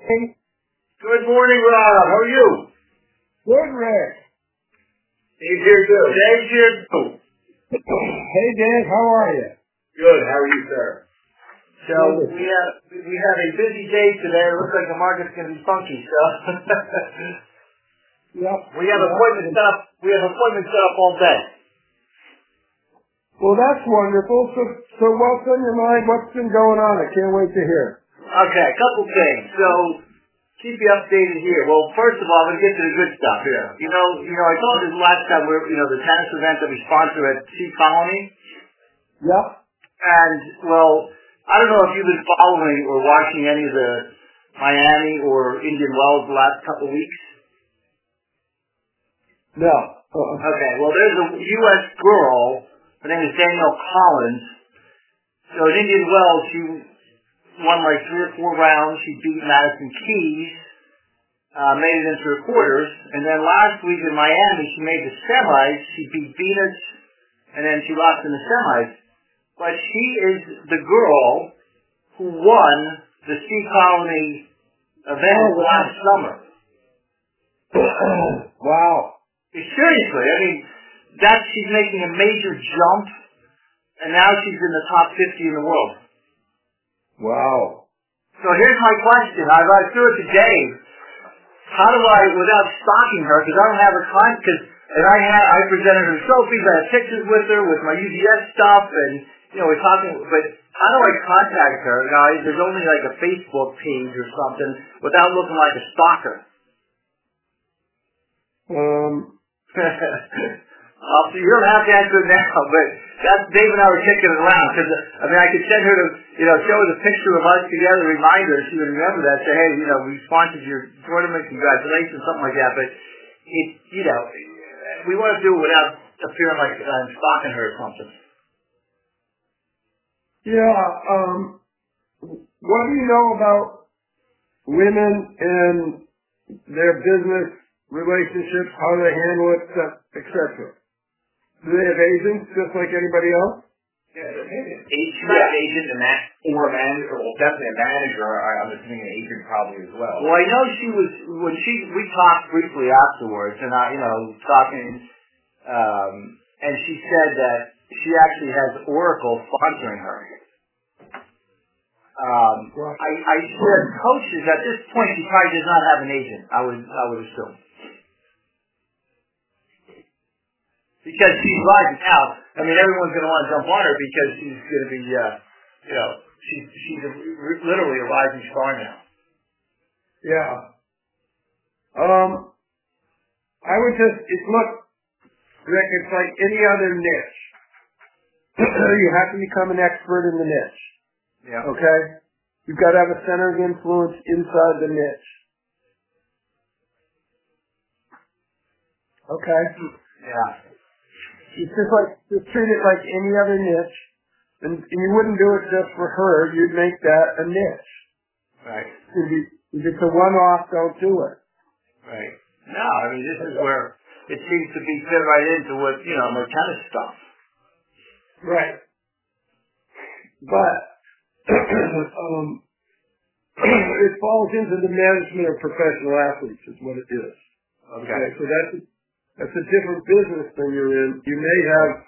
Good morning, Rob. How are you? Good, Rick. Dave's here too. Dave's here too. Hey, Dave. How are you? Good. How are you, sir? So we have a busy day today. It looks like the market's going to be funky. So yep. We have appointments set up. We have appointments set up all day. Well, that's wonderful. So what's on your mind? What's been going on? I can't wait to hear. Okay, a couple things. So keep you updated here. Well, first of all, I'm going to get to the good stuff here. You know, I told you last time the tennis event that we sponsor at Sea Colony. Yep. And well, I don't know if you've been following or watching any of the Miami or Indian Wells the last couple of weeks. No. Okay. Well, there's a U.S. girl. Her name is Danielle Collins. So in Indian Wells, she won like 3 or 4 rounds. She beat Madison Keys, made it into her quarters. And then last week in Miami, she made the semis. She beat Venus, and then she lost in the semis. But she is the girl who won the Sea Colony event last summer. Wow. Seriously, I mean, she's making a major jump, and now she's in the top 50 in the world. Wow. So here's my question. I threw it to Dave. How do I, without stalking her, because I don't have her contact, and I presented her trophies, I have pictures with her, with my UVS stuff, and, we're talking, but how do I contact her, guys? There's only like a Facebook page or something, without looking like a stalker. So you don't have to answer it now, but that's Dave and I were kicking it around, because, I could send her to, show her the picture of us together, remind her, she would remember that, say, hey, we sponsored your tournament, congratulations, something like that, but we want to do it without appearing like I'm stalking her or something. Yeah, what do you know about women and their business relationships, how they handle it, etc.? Do they have agents just like anybody else? Yeah, agent and that, or a manager, well, definitely a manager. I'm assuming an agent probably as well. Well, I know we talked briefly afterwards, and talking, and she said that she actually has Oracle sponsoring her. I said coaches at this point, she probably does not have an agent. I would assume. Because she's rising out. Everyone's going to want to jump on her because she's going to be, she's literally a rising star now. Yeah. I would look, Rick, it's like any other niche. You have to become an expert in the niche. Yeah. Okay? You've got to have a center of influence inside the niche. Okay? Yeah. It's just treat it like any other niche, and you wouldn't do it just for her. You'd make that a niche. Right. If it's a one-off, don't do it. Right. No, this is where it seems to be fit right into what my tennis stuff. Right. But it falls into the management of professional athletes, is what it is. Okay. So that's a different business than you're in. You may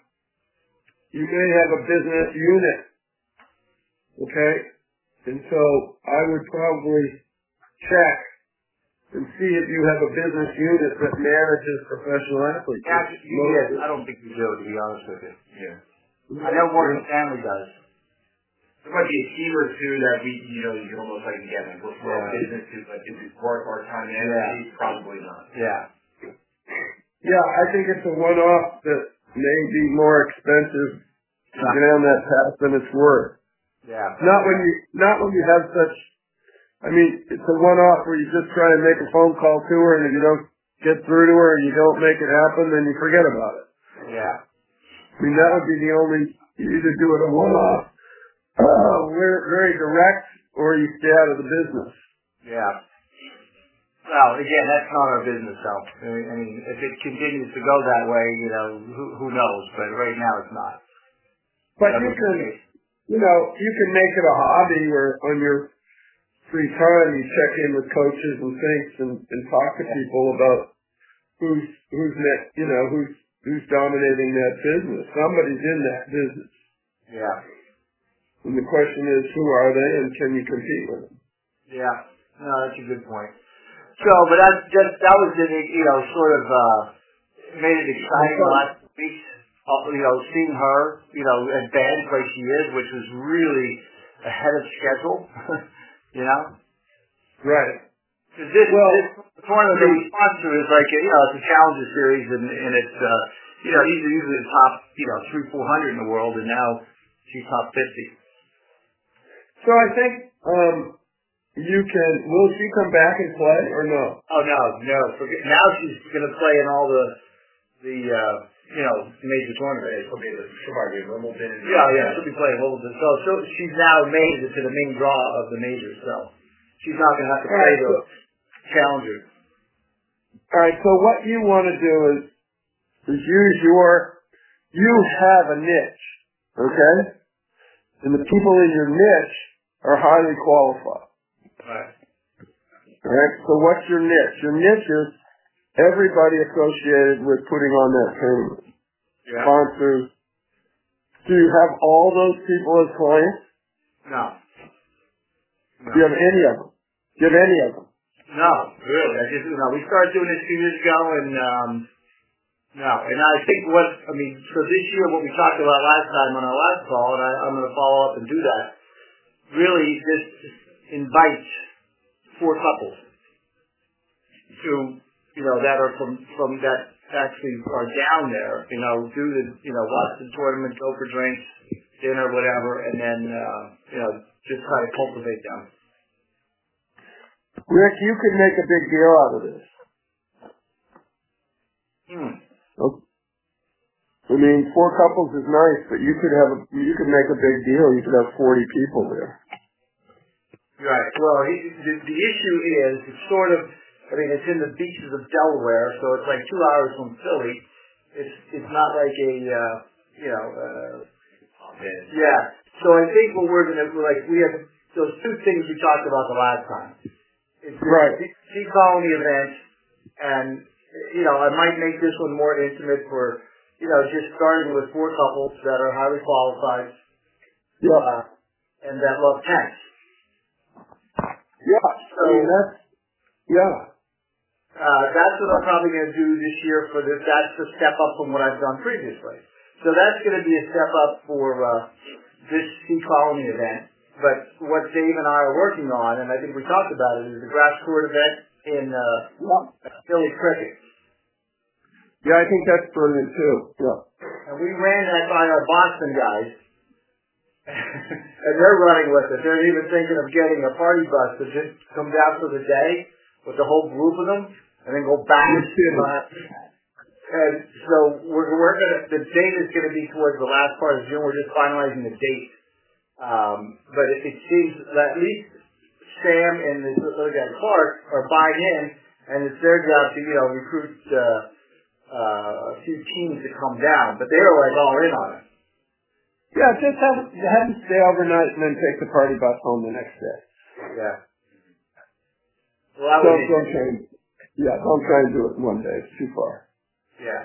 have a business unit, okay? And so I would probably check and see if you have a business unit that manages professional athletes. Yes, I don't think you do, to be honest with you. Yeah. I know Morgan Stanley does. There might be a team or two that you can almost like get like referral business to, but if it's worth our time and energy, probably not. Yeah. Yeah, I think it's a one-off that may be more expensive to get on that path than it's worth. Yeah. Not when you have such. It's a one-off where you just try and make a phone call to her, and if you don't get through to her and you don't make it happen, then you forget about it. Yeah. That would be the only. You either do it a one-off, very direct, or you stay out of the business. Yeah. Well, again, that's not our business, though. If it continues to go that way, who knows? But right now, it's not. But you can make it a hobby or on your free time, you check in with coaches and things and talk to people about who's dominating that business. Somebody's in that business. Yeah. And the question is, who are they, and can you compete with them? Yeah. No, that's a good point. So, but that was sort of made it exciting the last weeks. Seeing her, at band where she is, which was really ahead of schedule. Right. Because this tournament that we sponsor is like it's a Challenger Series, and it's these are usually the top 300-400 in the world, and now she's top 50. So I think will she come back and play or no? Oh no. Now she's going to play in all the major tournaments. She'll probably be Wimbledon. Yeah, she'll be playing Wimbledon. So she's now made it to the main draw of the majors. So she's not going to have to play the Challenger. All right. So what you want to do is use you have a niche, okay? And the people in your niche are highly qualified. Right. All right. So what's your niche? Your niche is everybody associated with putting on that tournament. Yeah. Sponsors. Do you have all those people as clients? No. Do you have any of them? No, really. We started doing this 2 years ago, and no. And I think so this year, what we talked about last time on our last call, and I'm going to follow up and do that. Really, this invites 4 couples to that are from that actually are down there, do the, watch the tournament, go for drinks, dinner, whatever, and then, just try to cultivate them. Rick, you could make a big deal out of this. I mean, 4 couples is nice, but you could make a big deal. You could have 40 people there. Right. Well, the issue is it's sort of, it's in the beaches of Delaware, so it's like 2 hours from Philly. It's not like yeah. So I think what we're going to, we have those 2 things we talked about the last time. It's right. The Sea Colony event, and, I might make this one more intimate for, just starting with 4 couples that are highly qualified. Yeah. And that love tennis. Yeah. So, that's what I'm probably going to do this year for this. That's a step up from what I've done previously. So that's going to be a step up for this Sea Colony event. But what Dave and I are working on, and I think we talked about it, is the grass court event in Philly Cricket. Yeah, I think that's brilliant too. Yeah. And we ran that by our Boston guys. And they're running with it. They're even thinking of getting a party bus to just come down for the day with the whole group of them, and then go back. And so we're going to, the date is going to be towards the last part of June. We're just finalizing the date. But it seems that at least Sam and this other guy Clark are buying in, and it's their job to, recruit a few teams to come down. But they're all in on it. Yeah, just have them stay overnight and then take the party bus home the next day. Yeah. Well, don't try and do it in one day. It's too far. Yeah.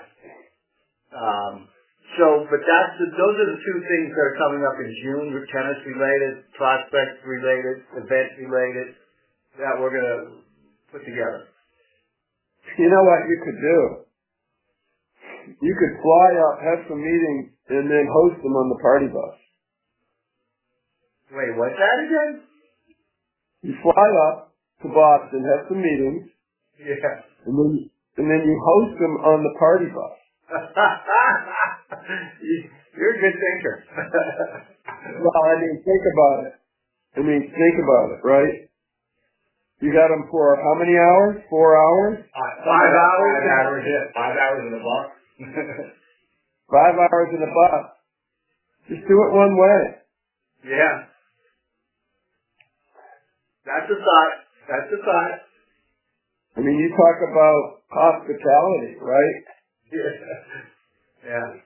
But those are the 2 things that are coming up in June, tennis related, prospect related, event related, that we're going to put together. You know what you could do? You could fly up, have some meetings, and then host them on the party bus. Wait, what's that again? You fly up to Boston, have some meetings. Yeah. And then you host them on the party bus. You're a good thinker. Well, think about it, right? You got them for how many hours? 4 hours? 5 hours? 5 hours in the bus. 5 hours in the bus. Just do it one way. Yeah. That's a thought. You talk about hospitality, right? Yeah.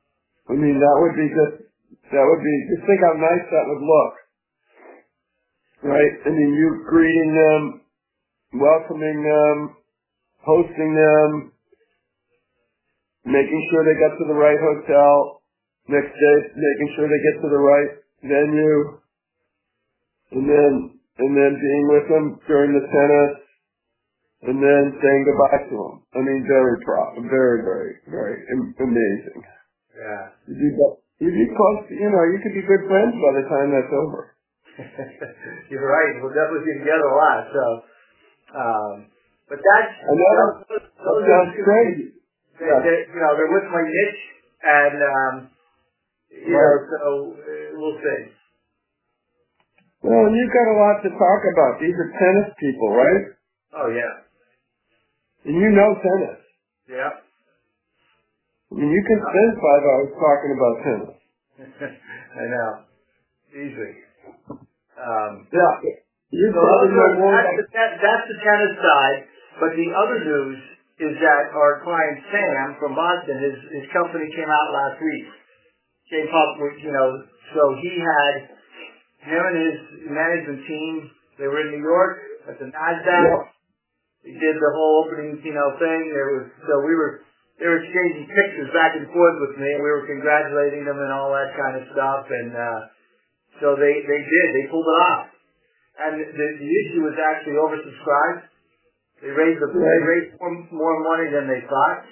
That would be just think how nice that would look. right? I mean, you greeting them, welcoming them, hosting them, making sure they get to the right hotel, next day making sure they get to the right venue, and then being with them during the tennis, and then saying goodbye to them. I mean, very, very, very amazing. Yeah. You'd be close, you could be good friends by the time that's over. You're right. We'll definitely be together a lot. So, but that's those sounds crazy. They're with my niche, and so we'll see. Well, and you've got a lot to talk about. These are tennis people, right? Oh yeah. And you know tennis. Yeah. I mean, you can spend 5 hours talking about tennis. I know. Easy. Yeah. You probably know more about that's the tennis side, but the other news is that our client Sam from Boston, his company came out last week. Came up with, so he had him and his management team. They were in New York at the NASDAQ. Yeah. He did the whole opening, thing. They were exchanging pictures back and forth with me, and we were congratulating them and all that kind of stuff. And so they pulled it off. And the issue was actually oversubscribed. They raised more money than they thought.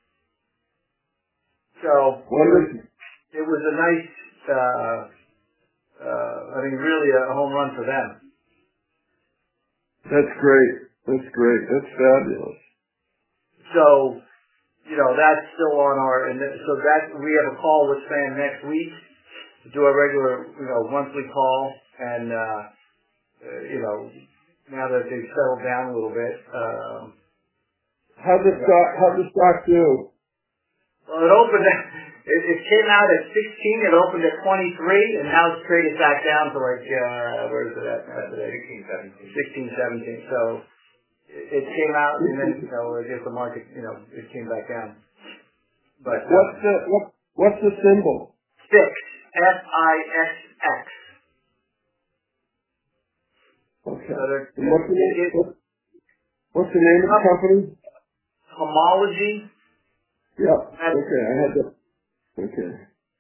So it was a nice, really a home run for them. That's great. That's fabulous. So, that's still on we have a call with Sam next week to do a regular, monthly call, and, now that they've settled down a little bit. How'd the stock do? Well, it opened, it came out at 16, it opened at 23, and now it's traded back down to where is it at today? 16, 17. So it came out, and then, I guess the market, it came back down. But what's the symbol? FIX, FIXX. Okay. So what's the name of the company? Homology. Yeah. Okay, I had that. Okay.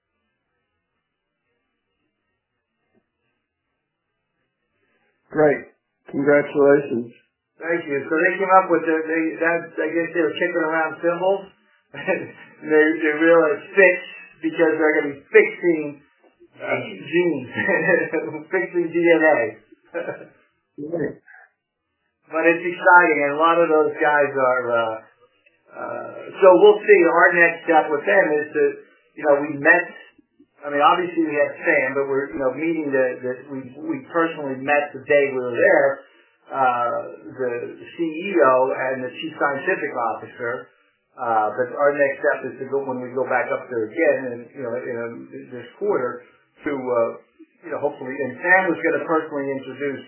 Great. Congratulations. Thank you. So they came up with I guess they were kicking around symbols. they realized fix because they're going to be fixing genes, fixing DNA. Right. But it's exciting, and a lot of those guys are. So we'll see. Our next step with them is to, we met. I mean, obviously we had Sam, but we're, meeting we personally met the day we were there. The CEO and the chief scientific officer. But our next step is to go when we go back up there again, and in this quarter to hopefully. And Sam was going to personally introduce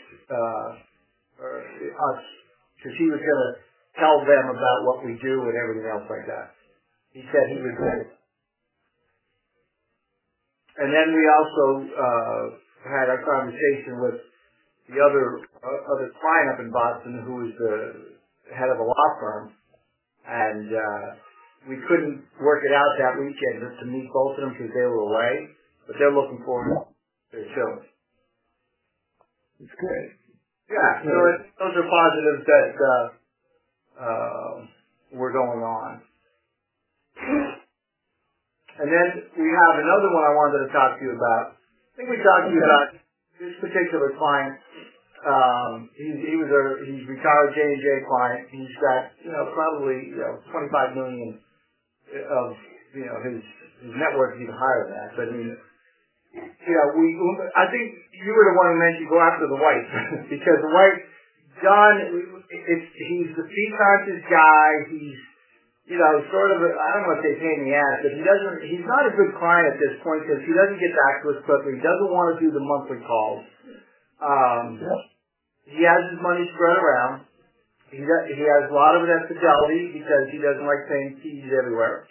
us because he was going to tell them about what we do and everything else like that. He said he would do it. And then we also had our conversation with the other client up in Boston who is the head of a law firm, and we couldn't work it out that weekend to meet both of them because they were away, but they're looking forward to it too. It's great. Yeah, so those are positives that were going on. And then we have another one I wanted to talk to you about. I think we talked to you about this particular client. He's retired J&J client. He's got, probably, 25 million of, his net worth is even higher than that. But I mean, I think you were the one who mentioned go after the wife because the wife, John, he's the fee-conscious guy. He's, sort of, I don't want to say pain in the ass, but he's not a good client at this point because he doesn't get back to us quickly. He doesn't want to do the monthly calls. He has his money spread around. He has a lot of it at Fidelity because he doesn't like paying fees everywhere.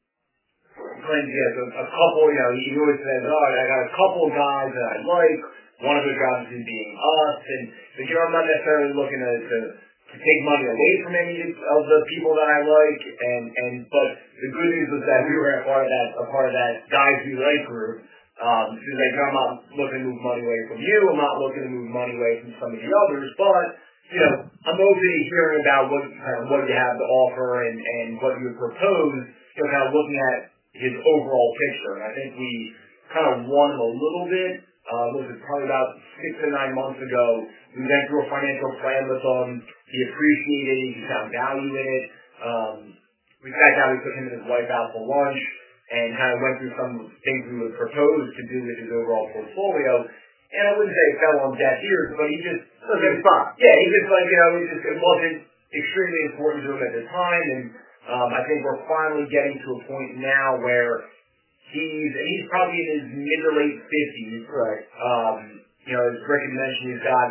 He has a couple, he always says, I got a couple of guys that I like, one of which obviously being us, and so, you know, I'm not necessarily looking to take money away from any of the people that I like, but the good news was that we were a part of that Guys We Like group. So like, I'm not looking to move money away from you, I'm not looking to move money away from some of the others, but, you know, I'm open to hearing about what you have to offer and what you would propose, you know, kind of looking at his overall picture. And I think we kind of won him a little bit. Was it probably about 6 to 9 months ago? We went through a financial plan with him. He appreciated it. He found value in it. We sat down. We took him and his wife out for lunch and kind of went through some things we would propose to do with his overall portfolio. And I wouldn't say it fell on deaf ears, but he just wasn't fun. Yeah, he just like, you know, it wasn't extremely important to him at the time. And I think we're finally getting to a point now where he's probably in his mid to late 50s. Right. You know, as Rick had mentioned, he's got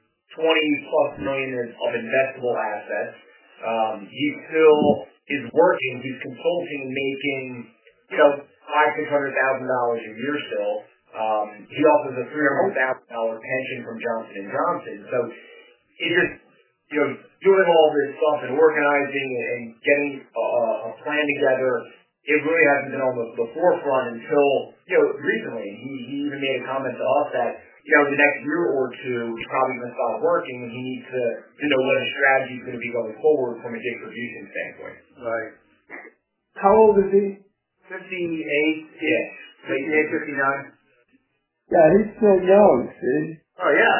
$20+ million of investable assets. He still is working. He's consulting and making, you know, $500,000-$600,000 a year still. He offers a $300,000 pension from Johnson & Johnson. So it just, you know, doing all this stuff and organizing and getting a plan together, it really hasn't been on the forefront until, you know, recently. He even made a comment to us that, you know, the next year or two, he's probably going to stop working and he needs to know what his strategy is going to be going forward from a distribution standpoint. Right. How old is he? 58. Yeah. 58, 59. Yeah, he's still young, see? Oh, yeah.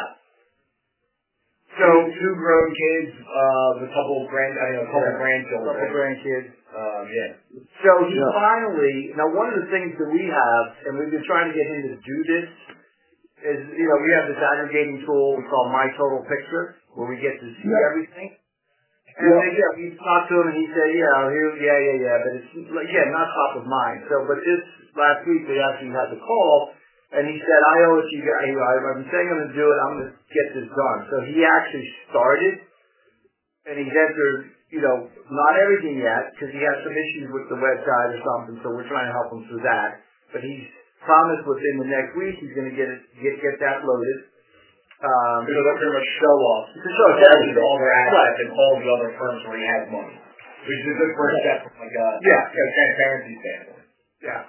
So, 2 grown kids, a couple grandchildren. A couple grandkids. Yeah. So he finally, now one of the things that we have, and we've been trying to get him to do this, is, you know, we have this aggregating tool we call My Total Picture, where we get to see everything. And we talked to him and he said, but it's, not top of mind. So, but this last week we actually had the call, and he said, I owe it to you guys. I've been saying I'm going to do it. I'm going to get this done. So he actually started, and he's entered, you know, not everything yet, because he has some issues with the website or something, so we're trying to help him through that. But he's promised within the next week he's going to get that loaded. Because they'll pretty much show off. To show all their assets and all the other firms where he has money. Which is a good first step from like a transparency standpoint. Yeah.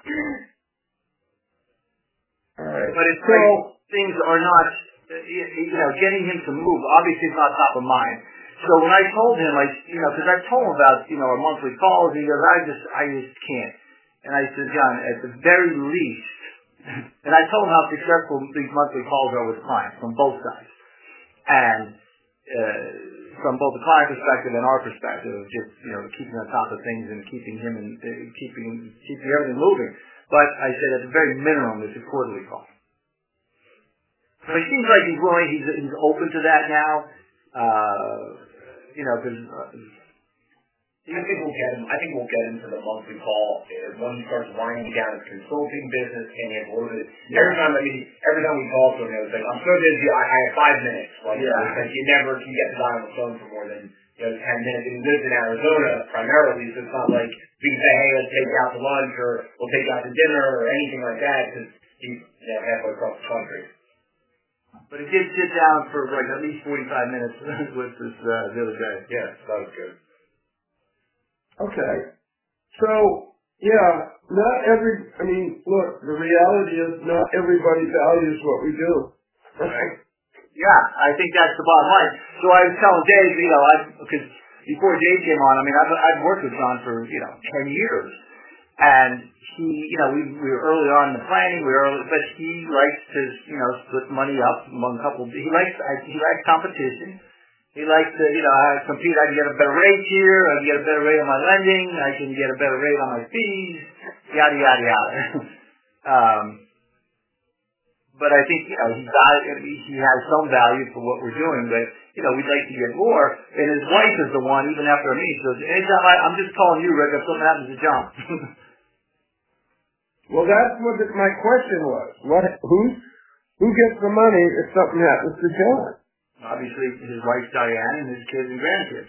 All right. But it's still, things are not, you know, getting him to move, obviously it's not top of mind. So when I told him, because I told him about, you know, our monthly calls, he goes, I just can't. And I said, John, at the very least, and I told him how successful these monthly calls are with clients from both sides. And from both the client perspective and our perspective, just, you know, keeping on top of things and keeping him and keeping everything moving. But I said at the very minimum, it's a quarterly call. So he seems like he's willing, he's open to that now. You know, because I think we'll get him to the monthly call when he starts winding down his consulting business and he has a little bit. Every time we talk to him, it was like, I'm so busy, I have 5 minutes. Like, like you never can get the guy on the phone for more than 10 minutes. And he lives in Arizona primarily, so it's not like we can say, hey, let's take you out to lunch or we'll take you out to dinner or anything like that because he's halfway across the country. But he did sit down for like at least 45 minutes with this the other day. Yeah, that was good. Okay. So, look, the reality is not everybody values what we do. Right. Yeah, I think that's the bottom line. So I was telling Dave, you know, because before Dave came on, I mean, I've worked with John for, 10 years. And he, we were early on in the planning, but he likes to, split money up among a couple. He likes competition. He likes to, compete. I can get a better rate here. I can get a better rate on my lending. I can get a better rate on my fees. Yada yada yada. But I think, he has some value for what we're doing. But we'd like to get more. And his wife is the one, even after me, she goes, anytime I'm just calling you, Rick, if something happens to John. Well, that's what my question was. Who gets the money if something happens to John? Obviously, his wife Diane and his kids and grandkids.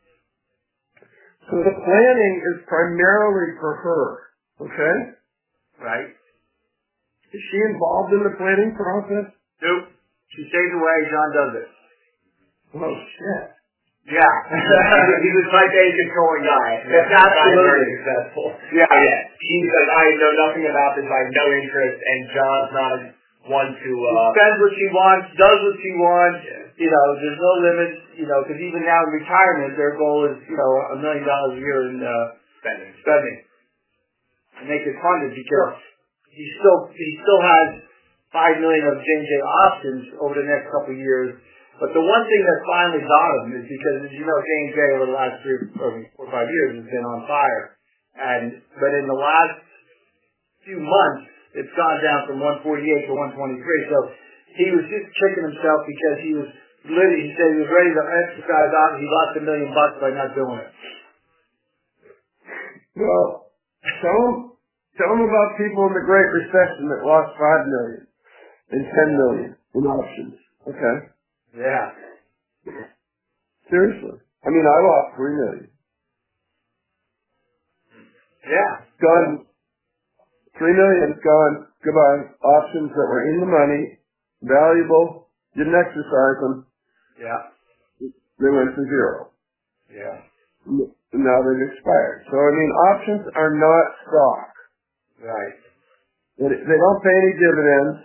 So the planning is primarily for her, okay? Right. Is she involved in the planning process? Nope. She stays away. John does it. Oh shit. Yeah. He's a type A controlling guy. That's absolutely very successful. Yeah. Yeah. He's like, I know nothing about this. I have no interest, and John's not one to. She spends what she wants, does what she wants. Yeah. You know, there's no limits. You know, because even now in retirement, their goal is $1 million a year in spending, and make it funded because he still has $5 million of J&J options over the next couple of years. But the one thing that finally got him is because, as you know, J&J over the last 4 or 5 years has been on fire. But in the last few months, it's gone down from 148 to 123. So he was just kicking himself because he said he was ready to exercise out. He lost $1 million by not doing it. Well, tell them about people in the Great Recession that lost $5 million and $10 million in options. Okay. Yeah. Seriously. I mean, I lost $3 million. Yeah. Gone. $3 million gone. Goodbye. Options that were in the money, valuable, didn't exercise them. Yeah. They went to zero. Yeah. And now they've expired. So, I mean, options are not stock. Right. They don't pay any dividends.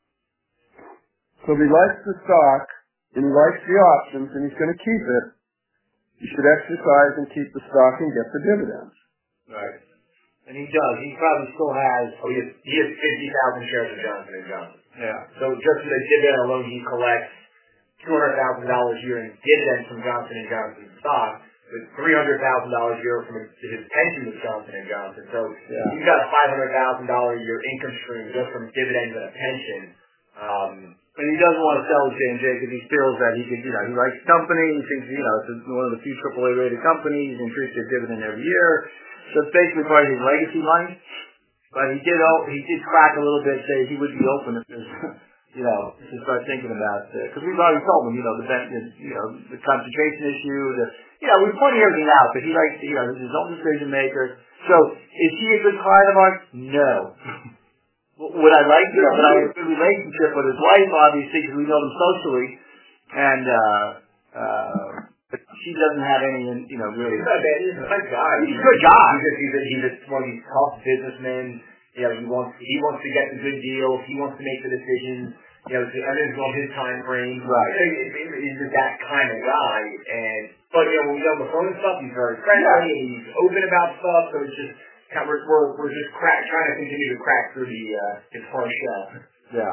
So if he likes the stock, and he likes the options, and he's going to keep it, you should exercise and keep the stock and get the dividends. Right. And he does. He probably still has. Oh, he has 50,000 shares of Johnson & Johnson. Yeah. So just for the dividend alone, he collects $200,000 a year in dividends from Johnson & Johnson stock, with $300,000 a year from his pension with Johnson & Johnson. So he's got a $500,000 a year income stream just from dividends and a pension. And he doesn't want to sell J&J because he feels that he could, he likes the company. He thinks, it's one of the few AAA rated companies. He increases their dividend every year. So it's basically part of his legacy money. But he did crack a little bit, say he would be open if there's, to start thinking about it. Because we've already told him, the concentration issue, we're pointing everything out, but he likes, he's his own decision maker. So is he a good client of ours? No. Would I like to? But I have a good relationship with his wife, obviously, because we know them socially, and but she doesn't have any, really. He's not bad. He's a nice guy. He's a good guy. He's one of these tough businessmen. He wants to get the good deals. He wants to make the decisions. Everything's on his time frame. Right. He's just that kind of guy. But when we get on the phone and stuff, he's very friendly. Yeah. And he's open about stuff. So it's just. We're just trying to continue to crack through his hard shell. Yeah.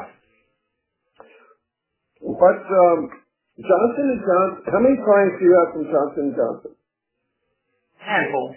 But Johnson & Johnson, how many clients do you have from Johnson & Johnson? Handful.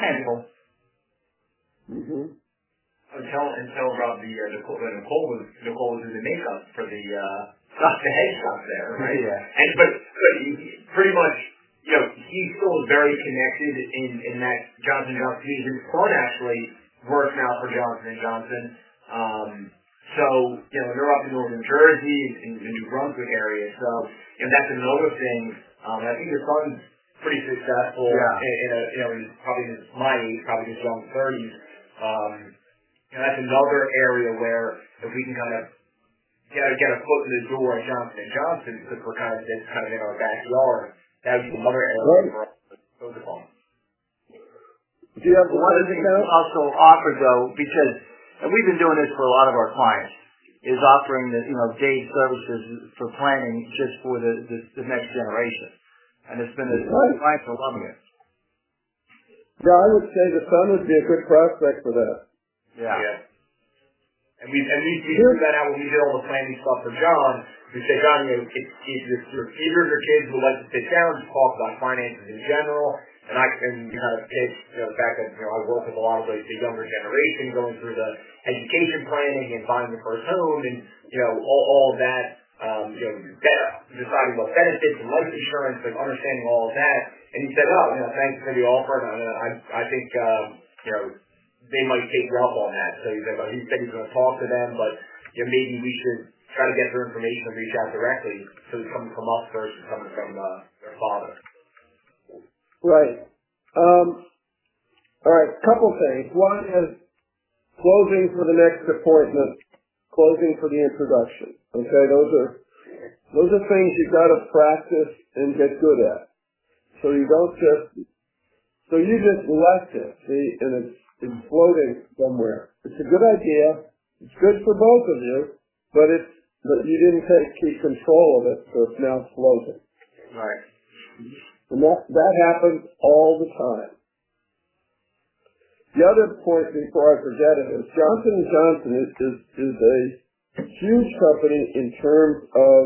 Mm-hmm. Until Rob, Nicole was in the makeup for the head shop there, right? Yeah. But pretty much. He still is very connected in that Johnson & Johnson. His son actually works now for Johnson & Johnson. So they're up in northern Jersey, in the New Brunswick area. So, that's another thing. I think his son's pretty successful. Yeah. He's probably my age, probably his young 30s. That's another area where if we can kind of get a foot in the door at Johnson & Johnson, because it's kind of in our backyard. That would be another area for us to focus on. Do you have one of the things we also offer, though, because, and we've been doing this for a lot of our clients, is offering the day services for planning just for the next generation. And it's been clients are loving it. Yeah, I would say the son would be a good prospect for that. Yeah. And we figured that out when we did all the planning stuff for John. We said, John, if your feeders or kids would like to sit down and talk about finances in general, and you kind of pitch the fact that I work with a lot of the younger generation going through the education planning and buying the first home and all of that, deciding what benefits and life insurance, like understanding all of that. And he said, thanks for the offer. And I think they might take you up on that. So he said he's going to talk to them, but maybe we should try to get their information and reach out directly. So it's coming from us first and coming from their father. Right. All right, couple things. One is closing for the next appointment, closing for the introduction. Okay, those are Those are things you got to practice and get good at. So you don't you just left it, see, and it's floating somewhere. It's a good idea. It's good for both of you, but you didn't keep control of it, so it's now floating. Right. And that happens all the time. The other point before I forget it is Johnson & Johnson is a huge company in terms of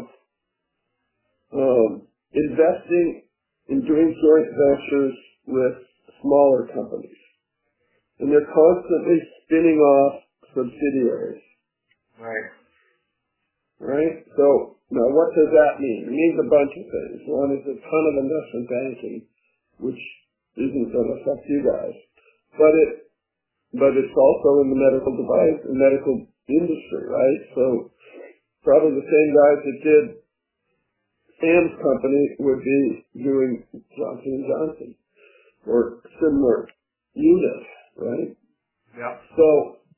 investing in doing joint ventures with smaller companies. And they're constantly spinning off subsidiaries. Right. Right? So, now what does that mean? It means a bunch of things. One is a ton of investment banking, which isn't going to affect you guys. But it's also in the medical industry, right? So, probably the same guys that did Sam's company would be doing Johnson & Johnson or similar units, right? Yeah. So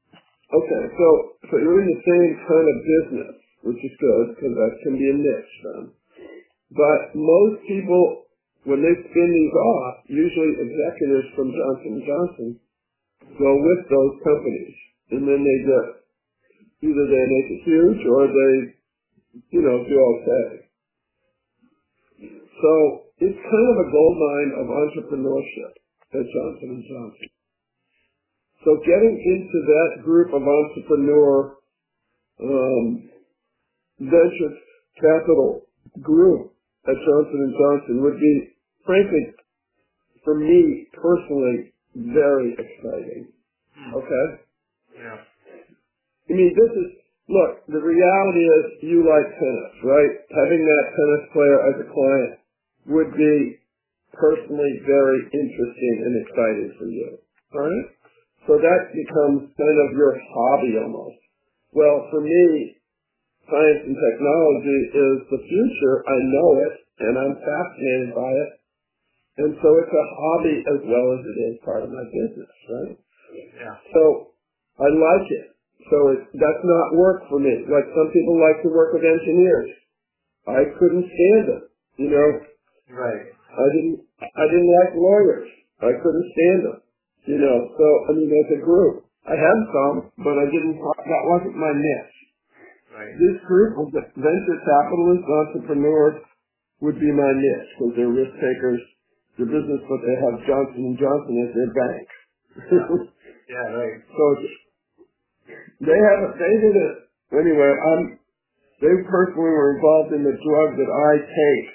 you're in the same kind of business, which is good because that can be a niche then. But most people, when they spin these off, usually executives from Johnson & Johnson go with those companies, and then they get either they make it huge or they, do okay. So it's kind of a gold mine of entrepreneurship at Johnson & Johnson. So getting into that group of entrepreneur venture capital group at Johnson & Johnson would be, frankly, for me personally, very exciting. Okay? Yeah. I mean, look, the reality is you like tennis, right? Having that tennis player as a client would be personally very interesting and exciting for you. All right? So that becomes kind of your hobby almost. Well, for me, science and technology is the future. I know it, and I'm fascinated by it. And so it's a hobby as well as it is part of my business, right? Yeah. So I like it. So that's not work for me. Like some people like to work with engineers. I couldn't stand it, Right. I didn't like lawyers. I couldn't stand them, So, as a group, I had some, but that wasn't my niche. Right. This group of venture capitalists, entrepreneurs would be my niche because they're risk takers. They're business, but they have Johnson & Johnson as their bank. Yeah, right. So they did it. Anyway, they personally were involved in the drug that I take.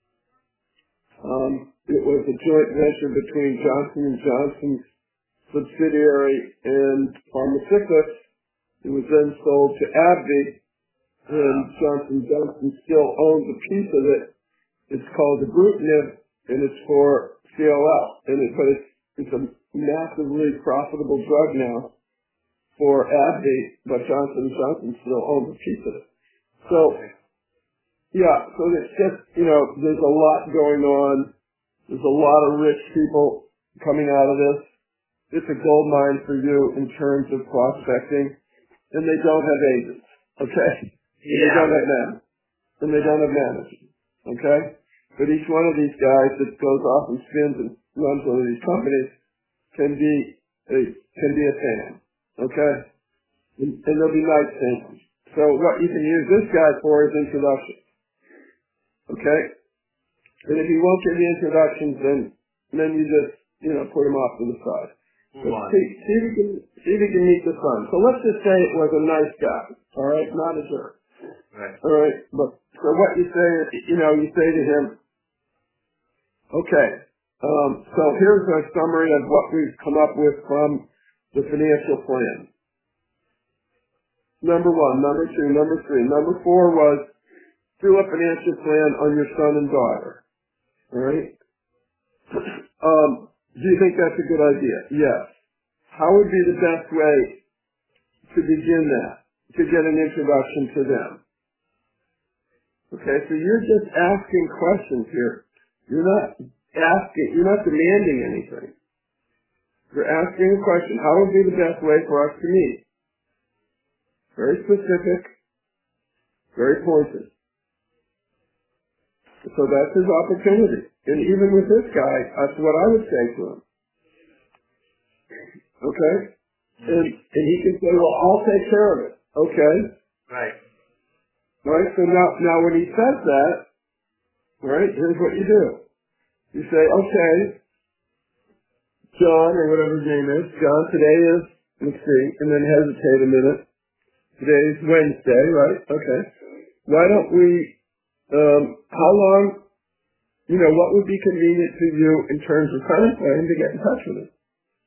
It was a joint venture between Johnson & Johnson's subsidiary and Pharmacyclics. It was then sold to AbbVie, and Johnson & Johnson still owns a piece of it. It's called ibrutinib, and it's for CLL. But it's a massively profitable drug now for AbbVie, but Johnson & Johnson still owns a piece of it. So, yeah, so it's just, there's a lot going on. There's a lot of rich people coming out of this. It's a gold mine for you in terms of prospecting. And they don't have agents, okay? Yeah. And they don't have managers, okay? But each one of these guys that goes off and spins and runs one of these companies can be a fan, okay? And they'll be nice things. So what you can use this guy for is introduction, okay? And if he won't give you introductions, then you just, put him off to the side. But see if he can meet the sun. So let's just say it was a nice guy, all right? Not a jerk. Right. All right? But so what you say is, you say to him, okay, so here's a summary of what we've come up with from the financial plan. Number 1, number 2, number 3. Number 4 was do a financial plan on your son and daughter. All right? Do you think that's a good idea? Yes. How would be the best way to begin that, to get an introduction to them? Okay, so you're just asking questions here. You're not demanding anything. You're asking a question. How would be the best way for us to meet? Very specific, very pointed. So that's his opportunity. And even with this guy, that's what I would say to him. Okay? And he can say, well, I'll take care of it. Okay? Right. Right? So now when he says that, right, here's what you do. You say, okay, John, or whatever his name is, John, today is, let's see, and then hesitate a minute. Today's Wednesday, right? Okay. Why don't we, how long, what would be convenient to you in terms of time frame to get in touch with him?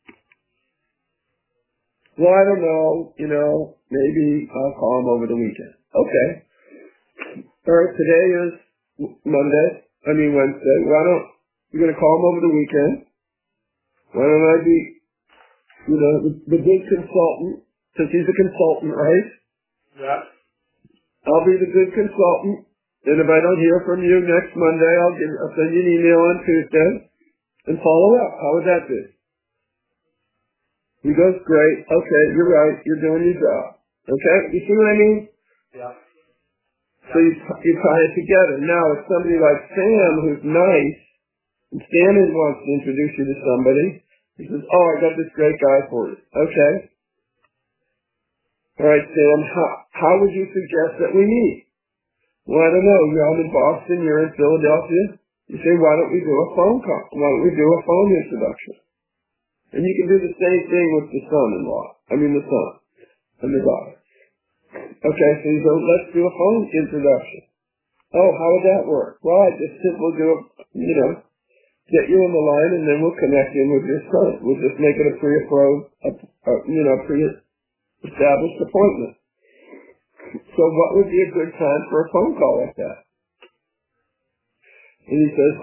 Well, I don't know, maybe I'll call him over the weekend. Okay. All right, today is Wednesday. You're going to call him over the weekend. Why don't I be, the good consultant, since he's a consultant, right? Yeah. I'll be the good consultant, and if I don't hear from you next Monday, I'll send you an email on Tuesday and follow up. How would that be? He goes, great. Okay, you're right. You're doing your job. Okay? You see what I mean? Yeah. So you tie it together. Now, if somebody like Sam, who's nice, and Stan wants to introduce you to somebody, he says, oh, I got this great guy for you. Okay. All right, Sam, how would you suggest that we meet? Well, I don't know. I'm in Boston. You're in Philadelphia. You say, why don't we do a phone call? Why don't we do a phone introduction? And you can do the same thing with the son-in-law. The son and the daughter. Okay, so you go, let's do a phone introduction. Oh, how would that work? Well, I just simply do get you on the line, and then we'll connect you with your son. We'll just make it a pre-established appointment. So what would be a good time for a phone call like that? And he says,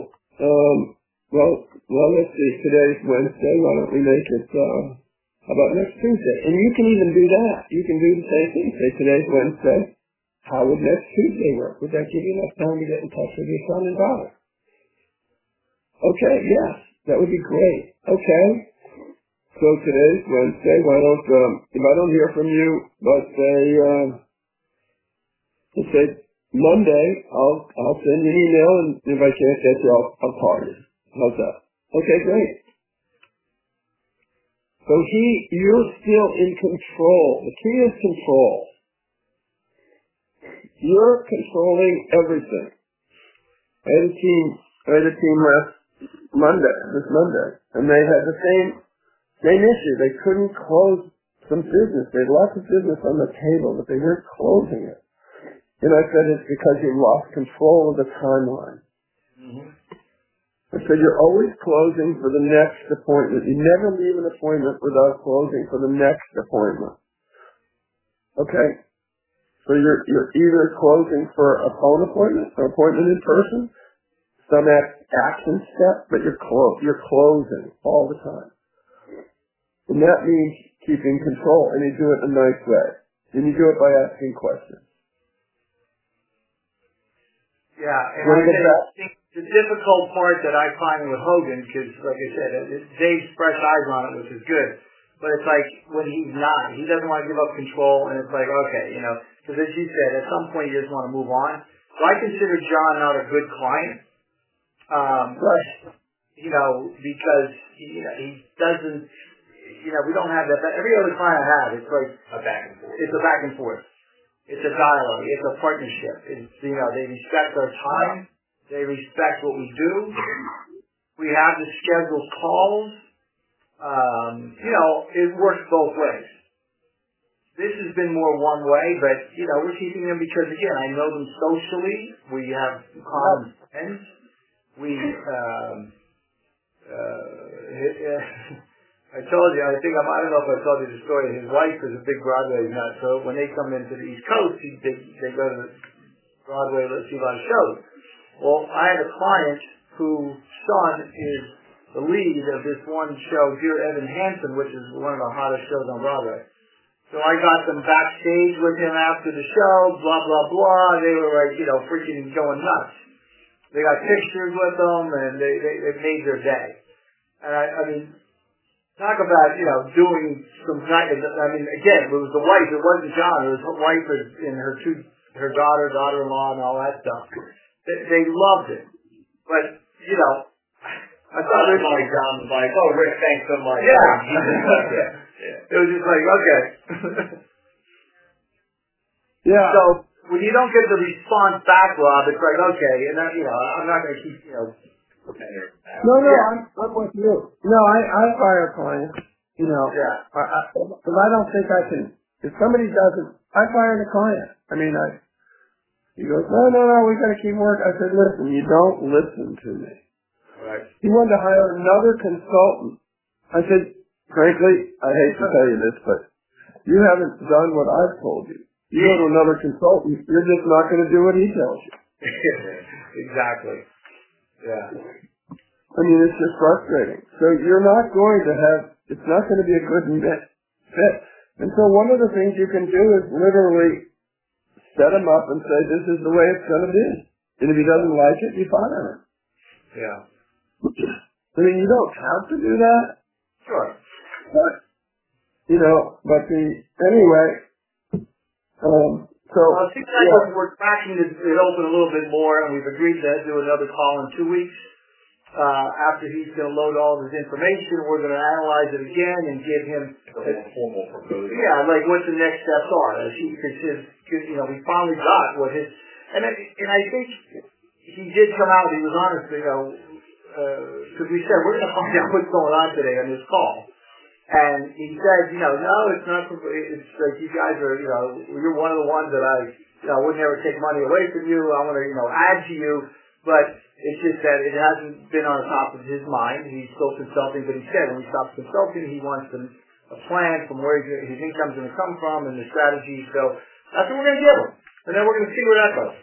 well, let's see, today's Wednesday, why don't we make it, how about next Tuesday? And you can even do that. You can do the same thing. Say, today's Wednesday, how would next Tuesday work? Would that give you enough time to get in touch with your son and daughter? Okay, yes, that would be great. Okay, so today's Wednesday, why don't, if I don't hear from you, let's say Monday, I'll send you an email, and if I can't get you, I'll call you. How's that? Okay, great. So you're still in control. The key is control. You're controlling everything. I had a team this Monday, and they had the same issue. They couldn't close some business. They had lots of business on the table, but they weren't closing it. And I said, it's because you lost control of the timeline. Mm-hmm. I said, you're always closing for the next appointment. You never leave an appointment without closing for the next appointment. Okay? So you're either closing for a phone appointment, or appointment in person, some action step, but you're closing all the time. And that means keeping control, and you do it in a nice way. And you do it by asking questions. Yeah, and I think the difficult part that I find with Hogan, because like I said, Dave's fresh eyes on it, which is good, but it's like when he's not, he doesn't want to give up control, and it's like, okay, because as you said, at some point you just want to move on. So I consider John not a good client, Right. Because he doesn't, we don't have that. Every other client I have, it's like a back and forth. It's a back and forth. It's a dialogue. It's a partnership. It's, they respect our time. They respect what we do. We have the scheduled calls. It works both ways. This has been more one way, but, we're keeping them because, again, I know them socially. We have common friends. I told you, I don't know if I told you the story. His wife is a big Broadway nut, so when they come into the East Coast, they go to Broadway to see a lot of shows. Well, I had a client whose son is the lead of this one show, Dear Evan Hansen, which is one of the hottest shows on Broadway. So I got them backstage with him after the show, blah, blah, blah. They were like, freaking going nuts. They got pictures with them, and they made their day. And I mean, talk about, doing some kind of, again, it was the wife, it wasn't John, it was her wife and her daughter-in-law, and all that stuff. they loved it. But, you know, I thought it was like John was like, oh, Rick, thanks so much. Yeah. Yeah. It was just like, okay. Yeah. So when you don't get the response back, Rob, it's like, okay, and then, you know, I'm not going to keep, you know. No, I'm with you. No, I fire clients, you know. Yeah. Because I don't think I can, if somebody doesn't, I fire the client. I mean, he goes, no, we got to keep working. I said, listen, you don't listen to me. Right. He wanted to hire another consultant. I said, frankly, I hate to tell you this, but you haven't done what I've told you. You go to another consultant, you're just not going to do what he tells you. Exactly. Yeah. I mean, it's just frustrating. So you're not going to have, it's not going to be a good fit. And so one of the things you can do is literally set him up and say, this is the way it's going to be. And if he doesn't like it, you fire him. Yeah. I mean, you don't have to do that. Sure. But, you know, anyway, so. Well, it seems like we're cracking it open a little bit more, and we've agreed to do another call in 2 weeks. After he's going to load all of his information, we're going to analyze it again and give him a formal proposal. Yeah, like what the next steps are. Because you know, we finally got what his, and I think he did come out. He was honest, you know, because we said we're going to find out what's going on today on this call. And he said, you know, no, it's not. It's like you guys are, you know, you're one of the ones that I would never take money away from you. I want to, you know, add to you, but it's just that it hasn't been on top of his mind. He's still consulting, but he said when he stops consulting, he wants a plan from where his income's going to come from and the strategy. So that's what we're going to give him, and then we're going to see where that goes.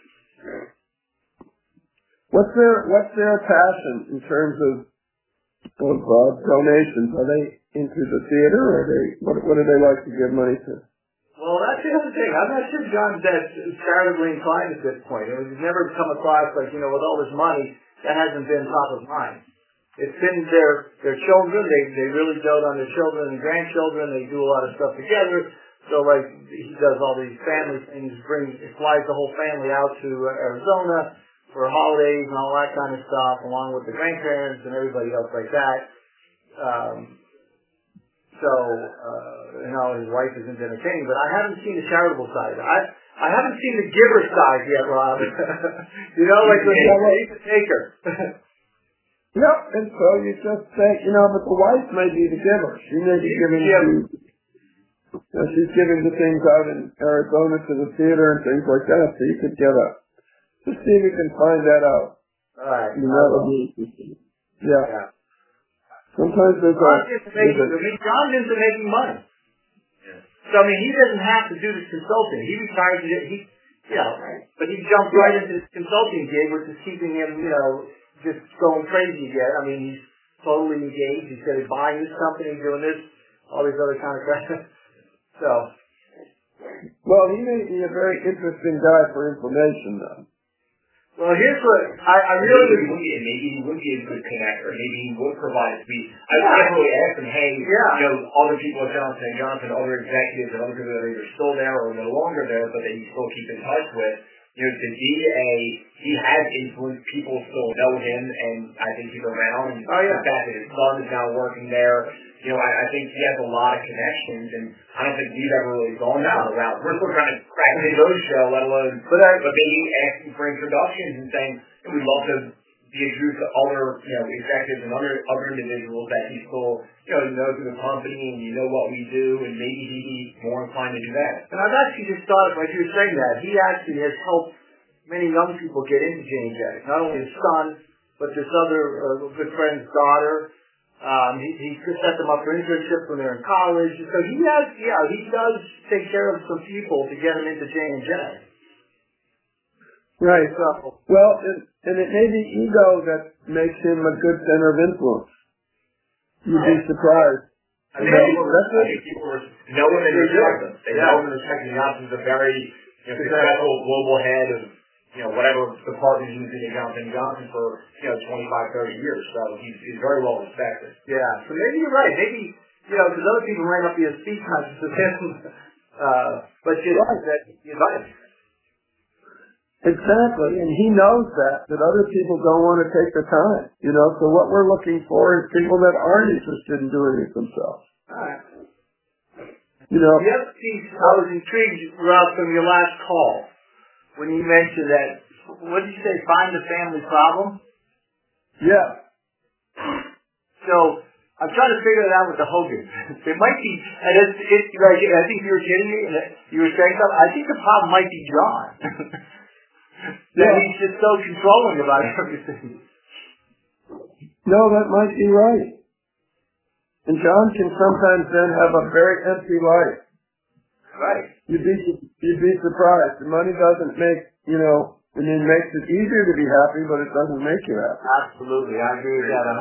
What's their passion in terms of donations? Are they into the theater, or what do they like to give money to? Well, that's the other thing. I'm not sure John's that charitably inclined at this point. He's never come across, like, you know, with all this money, that hasn't been top of mind. It's been their children. They really dote on their children and grandchildren. They do a lot of stuff together. So, like, he does all these family things, flies the whole family out to Arizona for holidays and all that kind of stuff, along with the grandparents and everybody else like that. You know, his wife isn't entertaining, but I haven't seen the charitable side. I haven't seen the giver side yet, Rob. You know, like he's a taker. Yep, and so you just say, you know, but the wife may be the giver. She may be giving she's giving the things out in Arizona to the theater and things like that, so you could just see if you can find that out. All right. You know, yeah. Sometimes there's John's into making money. Yeah. So, I mean, he doesn't have to do this consulting. He retired, but he jumped right into this consulting gig, which is keeping him, you know, just going crazy again. I mean, he's totally engaged. He said he's buying this company, doing this, all these other kind of crap. So. Well, he may be a very interesting guy for information, though. Well, here's what I really maybe he would be a good connector. Maybe he would provide speed. I would definitely ask him, hey, you know, other people at Johnson & Johnson, other executives, and other people that are either still there or no longer there, but that you still keep in touch with. You know, he has influence. People still know him, and I think he's around. And the fact that his son is now working there. You know, I think he has a lot of connections, and I don't think we've ever really gone down the route. We're still trying to crack the Joe show, let alone, but maybe asking for introductions and saying, we'd love to be introduced to other, you know, executives and other individuals that he still, you know, knows in the company and you know what we do, and maybe he'd be more inclined to do that. And I've actually just thought, like you were saying that, he actually has helped many young people get into J&J. Not only his son, but this other good friend's daughter. He set them up for internships when they're in college. So he does take care of some people to get them into J&J. Right. So, well, and it may be ego that makes him a good center of influence. You'd be surprised. I mean, people know him and respect him. They know him and respect him. Johnson's a very successful global head of, you know, whatever department he was in at Johnson & Johnson for, you know, 25, 30 years. So he's very well respected. Yeah. So maybe you're right. Maybe, you know, because other people might not be as speed conscious as him. But you know, that you like. Exactly, and he knows that other people don't want to take the time, so what we're looking for is people that aren't interested in doing it themselves. All right. The other piece, I was intrigued, Ralph, from your last call, when you mentioned that, what did you say, find the family problem? Yeah. So, I'm trying to figure it out with the Hogan. It might be, and like, I think you were kidding me, and you were saying something, I think the problem might be John. That he's just so controlling about everything. No, that might be right. And John can sometimes then have a very empty life. Right. You'd be surprised. The money doesn't make, it makes it easier to be happy, but it doesn't make you happy. Absolutely. I agree with that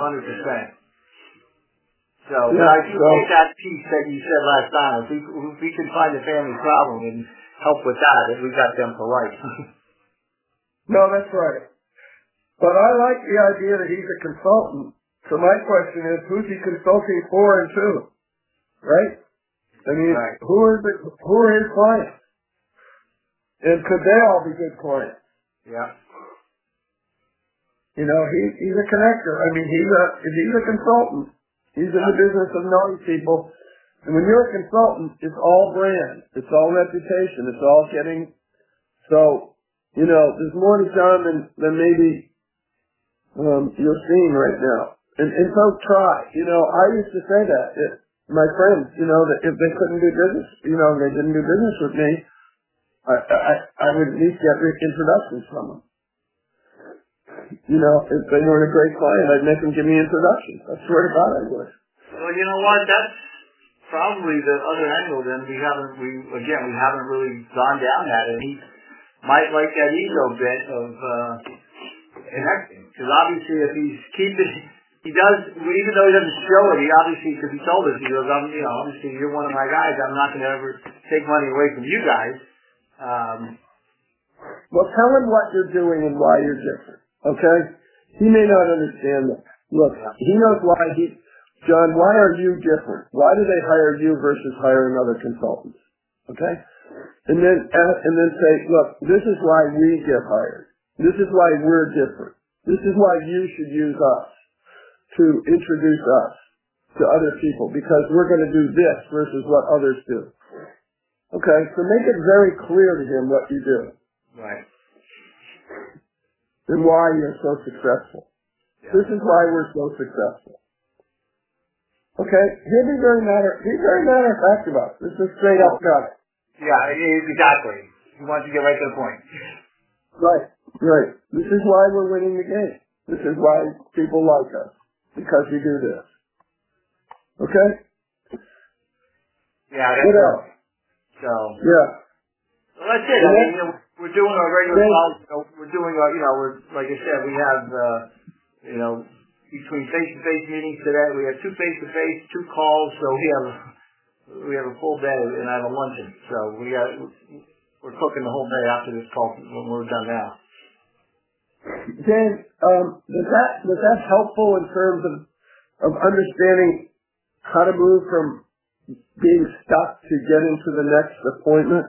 100%. So, but I do think that piece that you said last time, if we can find a family problem and help with that, we got them for life. No, that's right. But I like the idea that he's a consultant. So my question is, who's he consulting for and to? Right? I mean, right. Who are his clients? And could they all be good clients? Yeah. He's a connector. I mean, he's a consultant. He's in the business of knowing people. And when you're a consultant, it's all brand. It's all reputation. It's all getting, there's more to John than maybe you're seeing right now. And so try. I used to say that. My friends, that if they couldn't do business, they didn't do business with me, I would at least get introductions from them. If they weren't a great client, I'd make them give me introductions. I swear to God I would. Well, you know what? That's probably the other angle then. We haven't really gone down that, and he might like that ego bit of connecting. Because obviously if he's keeping, he does, even though he doesn't show it, he obviously, because he told us, he goes, obviously you're one of my guys, I'm not going to ever take money away from you guys. Well, tell him what you're doing and why you're different, okay? He may not understand that. Look, he knows why John, why are you different? Why do they hire you versus hiring other consultants? Okay? And then say, look, this is why we get hired. This is why we're different. This is why you should use us to introduce us to other people, because we're going to do this versus what others do. Okay? So make it very clear to him what you do. Right. And why you're so successful. Yeah. This is why we're so successful. Okay? He'll be very matter of fact about it. This is straight up guy. Yeah, exactly. He wants to get right to the point. Right. This is why we're winning the game. This is why people like us. Because we do this. Okay? Yeah, that's what else? So. Yeah. Well, that's it. I mean, we're doing our regular calls. We're doing our, like I said, we have, between face-to-face meetings today, we have 2 face-to-face, 2 calls, so we have a full day and I have a luncheon. So we're cooking the whole day after this call when we're done now. Dan, was that helpful in terms of understanding how to move from being stuck to getting to the next appointment?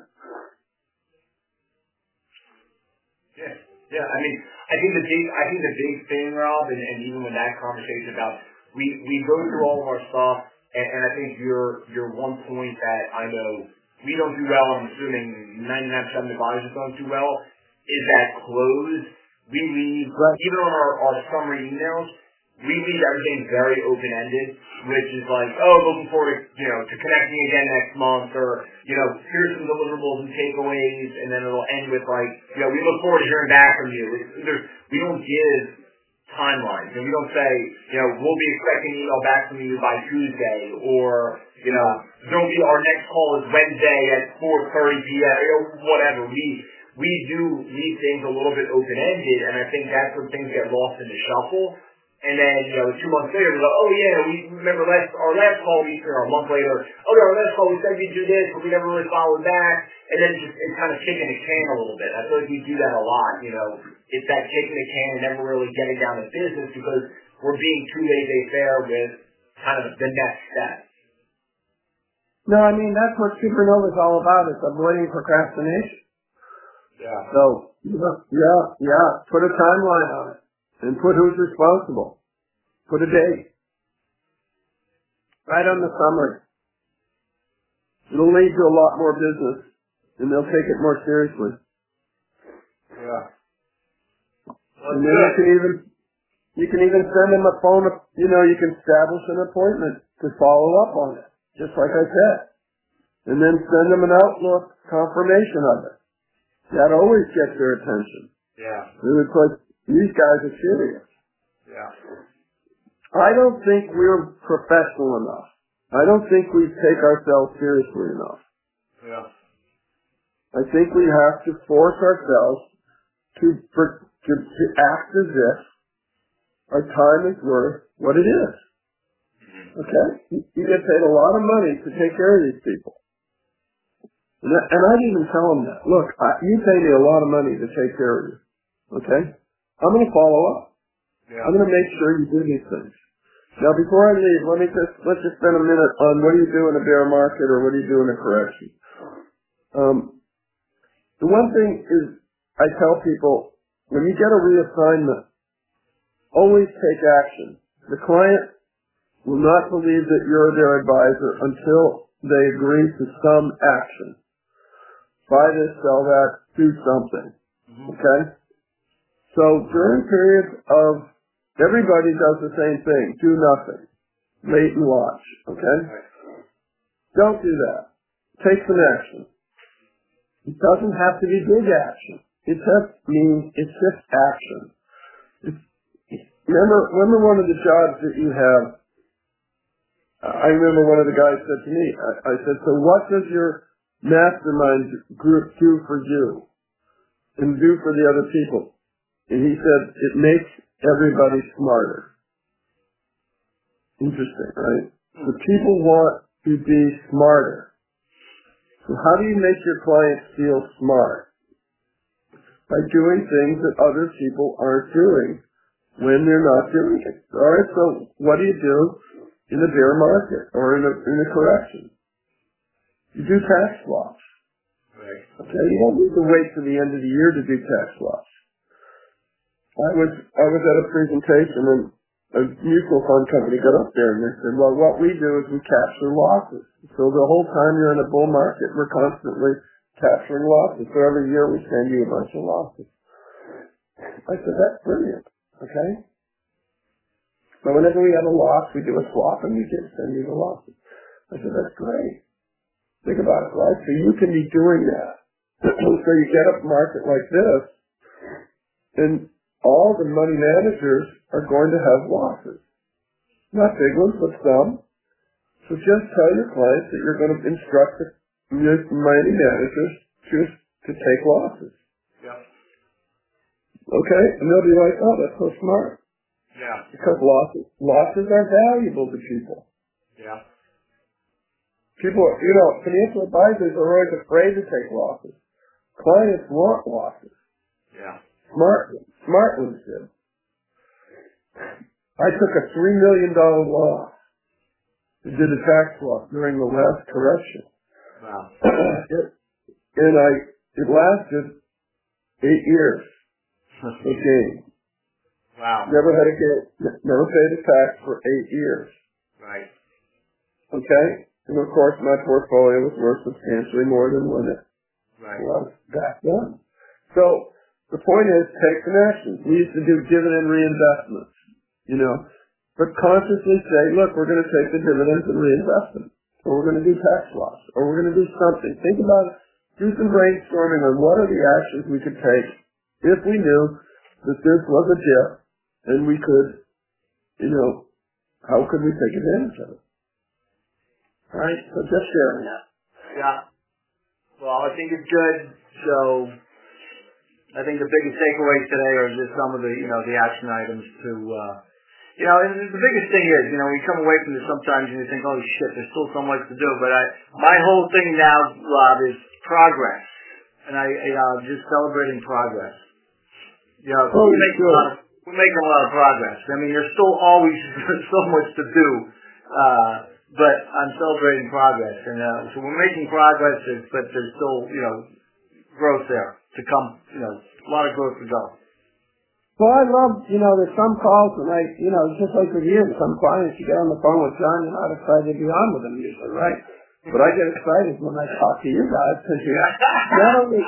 Yeah. I mean, I think the big thing, Rob, and even with that conversation about we go through all of our stuff, and I think your one point that I know we don't do well, I'm assuming 99% of the advisors don't do well, is that close. We leave, even on our summary emails, we leave everything very open-ended, which is like, looking forward to connecting again next month, or, here's some deliverables and takeaways, and then it'll end with like, we look forward to hearing back from you. We don't give timelines, and we don't say, we'll be expecting an email back from you by Tuesday, or, there'll be our next call is Wednesday at 4:30 p.m., whatever. We do leave things a little bit open-ended, and I think that's when things get lost in the shuffle. And then, 2 months later, we go, we remember our last call, or a month later, our last call, we said we'd do this, but we never really followed back. And then it's kind of kicking the can a little bit. I feel like we do that a lot, It's that kicking the can and never really getting down to business because we're being too laissez-faire with kind of the next step. No, I mean, that's what Supernova is all about, is avoiding procrastination. Yeah. So, yeah. Put a timeline on it. And put who's responsible. Put a date. Right on the summary. It'll lead to a lot more business. And they'll take it more seriously. Yeah. Well, and then you can even send them a phone, you can establish an appointment to follow up on it. Just like I said. And then send them an Outlook confirmation of it. That always gets their attention. Yeah. It's like, these guys are serious. Yeah. I don't think we're professional enough. I don't think we take ourselves seriously enough. Yeah. I think we have to force ourselves to act as if our time is worth what it is. Okay? You get paid a lot of money to take care of these people. And I'd even tell them that. Look, you pay me a lot of money to take care of you. Okay? I'm going to follow up. Yeah. I'm going to make sure you do these things. Now, before I leave, let's just spend a minute on what do you do in a bear market or what do you do in a correction. The one thing is, I tell people, when you get a reassignment, always take action. The client will not believe that you're their advisor until they agree to some action. Buy this, sell that, do something. Okay? So during periods of everybody does the same thing, do nothing. Wait and watch. Okay? Don't do that. Take some action. It doesn't have to be big action. It's just action. Remember one of the jobs that you have, I remember one of the guys said to me, I said, so what does your mastermind group do for you and do for the other people? And he said, it makes everybody smarter. Interesting, right? The people want to be smarter. So how do you make your clients feel smart? By doing things that other people aren't doing when they're not doing it. All right, so what do you do in a bear market or in a correction? You do tax swaps. Right. Okay, you don't need to wait till the end of the year to do tax swaps. I was at a presentation and a mutual fund company got up there and they said, well, what we do is we capture losses. So the whole time you're in a bull market, we're constantly capturing losses. So every year we send you a bunch of losses. I said, that's brilliant. Okay? So whenever we have a loss, we do a swap and we just send you the losses. I said, that's great. Think about it, right? So you can be doing that. So you get a market like this, and all the money managers are going to have losses. Not big ones, but some. So just tell your clients that you're going to instruct the money managers to take losses. Yeah. Okay? And they'll be like, oh, that's so smart. Yeah. Because losses are valuable to people. Yeah. People, financial advisors are always afraid to take losses. Clients want losses. Yeah. Smart ones do. I took a $3 million loss and did a tax loss during the last correction. Wow. It lasted 8 years. A gain. Wow. Never had a gain. Never paid a tax for 8 years. Right. Okay? And of course my portfolio was worth substantially more than when it Right. was back then. So the point is, take some action. We used to do dividend reinvestments, but consciously say, look, we're going to take the dividends and reinvest them, or we're going to do tax loss, or we're going to do something. Think about it. Do some brainstorming on what are the actions we could take if we knew that this was a dip, and we could, how could we take advantage of it? All right, so just sharing that. Yeah. Well, I think it's good. So I think the biggest takeaways today are just some of the, the action items to, and the biggest thing is, we come away from this sometimes and you think, oh shit, there's still so much to do. But my whole thing now, Rob, is progress. And I'm just celebrating progress. We're making a lot of progress. I mean, there's still always so much to do. But I'm celebrating progress, and so we're making progress, but there's still, growth there. to come, a lot of growth to go. Well, I love, there's some calls and just like with you, some clients, you get on the phone with John, you're not excited to be on with them usually, right? But I get excited when I talk to you guys because you not only,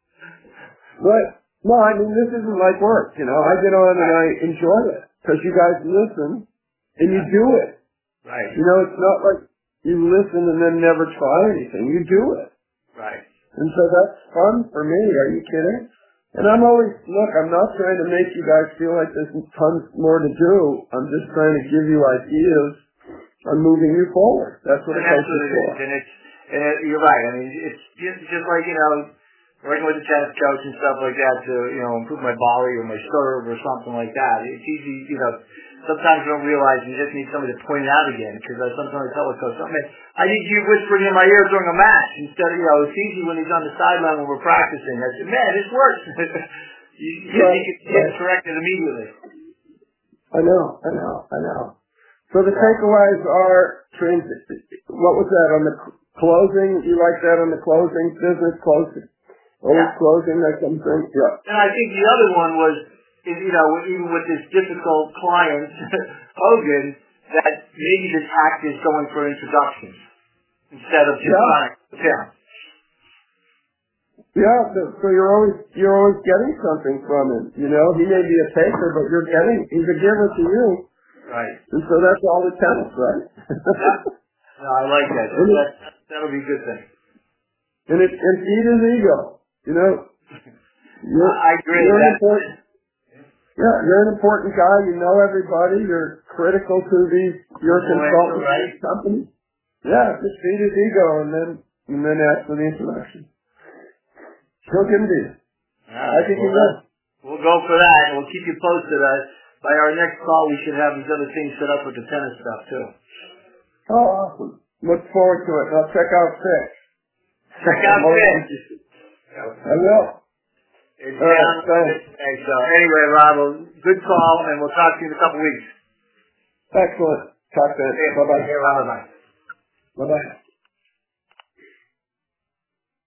no, I mean, this isn't like work, I get on and I enjoy it because you guys listen and you do it. Right. It's not like you listen and then never try anything. You do it. Right. And so that's fun for me. Are you kidding? And I'm not trying to make you guys feel like there's tons more to do. I'm just trying to give you ideas on moving you forward. That's what it is for. And you're right. I mean, it's just like, working with a tennis coach and stuff like that to, improve my volley or my serve or something like that. It's easy, sometimes you don't realize you just need somebody to point it out again, because I sometimes tell the coach, I need you whispering in my ear during a match instead of, it's easy when he's on the sideline when we're practicing. I said, man, this works. you get corrected immediately. I know. So the takeaways are, what was that on the closing? You like that on the closing, business closing? Always closing, that kind of thing? Yeah. And I think the other one was, even with this difficult client, Hogan, that maybe the tact is going for introductions instead of just trying to pair. Yeah, so you're always getting something from him. He may be a taker, but he's a giver to you. Right. And so that's all it counts, right? Yeah. No, I like that. That'll be a good thing. And feed his ego. I agree. You're an important guy. You know everybody. You're critical to your consultant company. Yeah, just feed his ego and then ask for the introduction. He'll give it to you. I think he will. We'll go for that, and we'll keep you posted. By our next call, we should have these other things set up with the tennis stuff too. Oh, awesome! Look forward to it. I'll check out Fitch. Check out Fitch. I will. Thanks. Anyway, Rob, good call, and we'll talk to you in a couple weeks. Excellent. Talk then. Bye-bye. Bye-bye.